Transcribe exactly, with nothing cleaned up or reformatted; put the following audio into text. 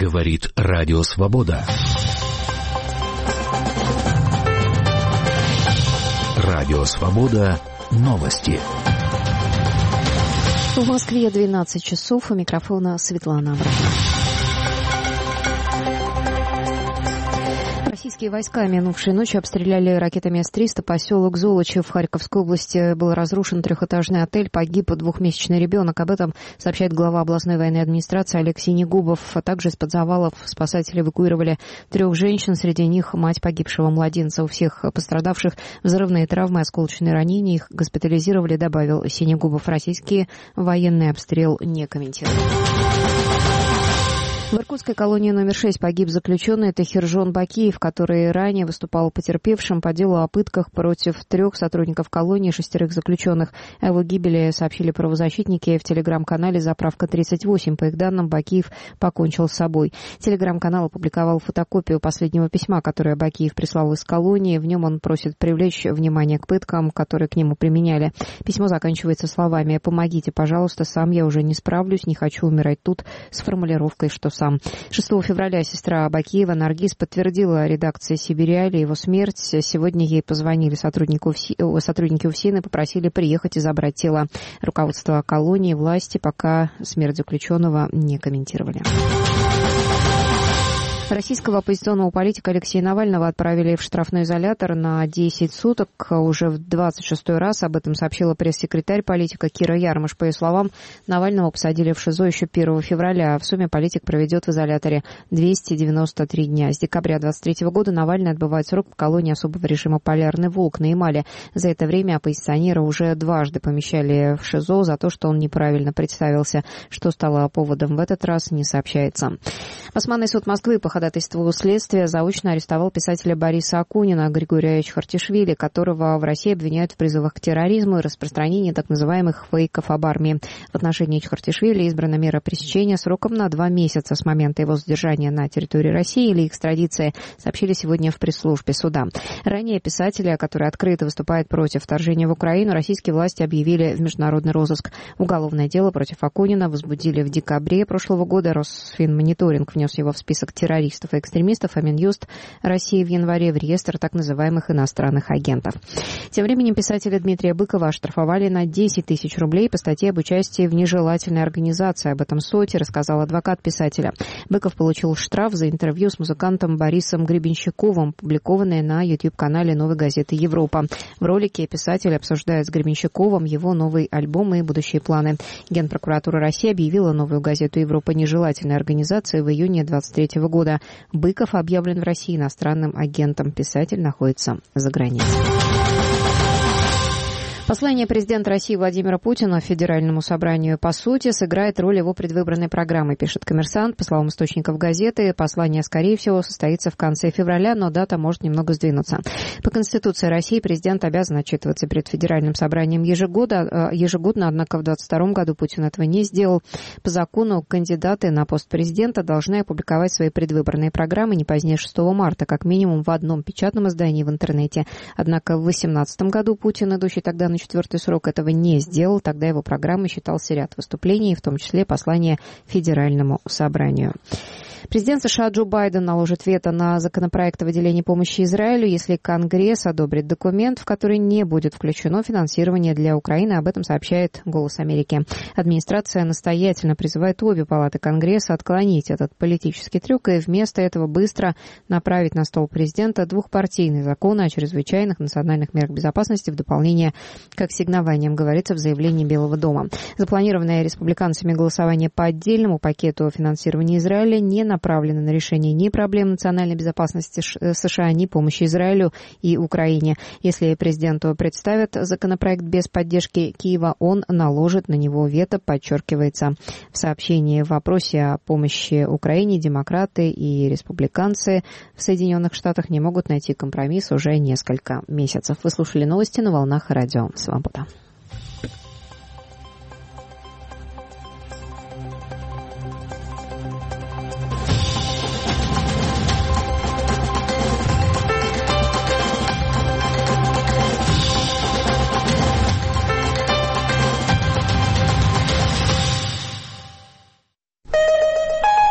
Говорит Радио Свобода. Радио Свобода. Новости. В Москве двенадцать часов. У микрофона Светлана Абрамова. Российские войска минувшей ночью обстреляли ракетами эс триста поселок Золочев в Харьковской области. Был разрушен трехэтажный отель, погиб двухмесячный ребенок. Об этом сообщает глава областной военной администрации Олег Синегубов. А также из-под завалов спасатели эвакуировали трех женщин, среди них мать погибшего младенца. У всех пострадавших взрывные травмы, осколочные ранения. Их госпитализировали, добавил Синегубов. Российские военные обстрел не комментируют. В иркутской колонии номер шесть погиб заключенный Тахиржон Бакиев, который ранее выступал потерпевшим по делу о пытках против трех сотрудников колонии и шестерых заключенных. О его гибели сообщили правозащитники в телеграм-канале «Заправка тридцать восемь». По их данным, Бакиев покончил с собой. Телеграм-канал опубликовал фотокопию последнего письма, которое Бакиев прислал из колонии. В нем он просит привлечь внимание к пыткам, которые к нему применяли. Письмо заканчивается словами: «Помогите, пожалуйста, сам я уже не справлюсь, не хочу умирать тут», с формулировкой, что сам. шестого февраля сестра Бакиева Наргиз подтвердила редакции «Сибириали» его смерть. Сегодня ей позвонили сотрудники УФСИН и попросили приехать и забрать тело. Руководство колонии, власти пока смерть заключенного не комментировали. Российского оппозиционного политика Алексея Навального отправили в штрафной изолятор на десять суток. Уже в двадцать шестой раз об этом сообщила пресс-секретарь политика Кира Ярмыш. По ее словам, Навального посадили в ШИЗО еще первого февраля. В сумме политик проведет в изоляторе двести девяносто три дня. С декабря двадцать третьего года Навальный отбывает срок в колонии особого режима «Полярный волк» на Ямале. За это время оппозиционера уже дважды помещали в ШИЗО за то, что он неправильно представился. Что стало поводом в этот раз, не сообщается. Басманный суд Москвы по ходатайству следствия заочно арестовал писателя Бориса Акунина Григория Чхартишвили, которого в России обвиняют в призывах к терроризму и распространении так называемых фейков об армии. В отношении Чхартишвили избрана мера пресечения сроком на два месяца с момента его задержания на территории России или экстрадиции, сообщили сегодня в пресс-службе суда. Ранее писателя, который открыто выступает против вторжения в Украину, российские власти объявили в международный розыск. Уголовное дело против Акунина возбудили в декабре прошлого года. Росфинмониторинг внес его в список террористов и экстремистов, а Минюст России в январе в реестр так называемых иностранных агентов. Тем временем писателя Дмитрия Быкова оштрафовали на десять тысяч рублей по статье об участии в нежелательной организации. Об этом СОТе рассказал адвокат писателя. Быков получил штраф за интервью с музыкантом Борисом Гребенщиковым, опубликованное на YouTube-канале «Новой газеты Европа». В ролике писатель обсуждает с Гребенщиковым его новый альбом и будущие планы. Генпрокуратура России объявила «Новую газету Европа» нежелательной организацией в июне двадцать третьего года. Быков объявлен в России иностранным агентом. Писатель находится за границей. Послание президента России Владимира Путина Федеральному собранию, по сути, сыграет роль его предвыборной программы, пишет «Коммерсант». По словам источников газеты, послание, скорее всего, состоится в конце февраля, но дата может немного сдвинуться. По Конституции России президент обязан отчитываться перед Федеральным собранием ежегодно, ежегодно, однако в двадцать втором году Путин этого не сделал. По закону кандидаты на пост президента должны опубликовать свои предвыборные программы не позднее шестого марта, как минимум в одном печатном издании в интернете. Однако в две тысячи восемнадцатом году Путин, идущий тогда на четвертый срок, этого не сделал. Тогда его программой считался ряд выступлений, в том числе послание Федеральному собранию. Президент США Джо Байден наложит вето на законопроект о выделении помощи Израилю, если Конгресс одобрит документ, в который не будет включено финансирование для Украины. Об этом сообщает «Голос Америки». Администрация настоятельно призывает обе палаты Конгресса отклонить этот политический трюк и вместо этого быстро направить на стол президента двухпартийный закон о чрезвычайных национальных мерах безопасности в дополнение к ассигнованиям, говорится в заявлении Белого дома. Запланированное республиканцами голосование по отдельному пакету финансирования Израиля не направлены на решение ни проблем национальной безопасности США, ни помощи Израилю и Украине. Если президенту представят законопроект без поддержки Киева, он наложит на него вето, подчеркивается в сообщении. В вопросе о помощи Украине демократы и республиканцы в Соединенных Штатах не могут найти компромисс уже несколько месяцев. Вы слушали новости на волнах Радио Свобода.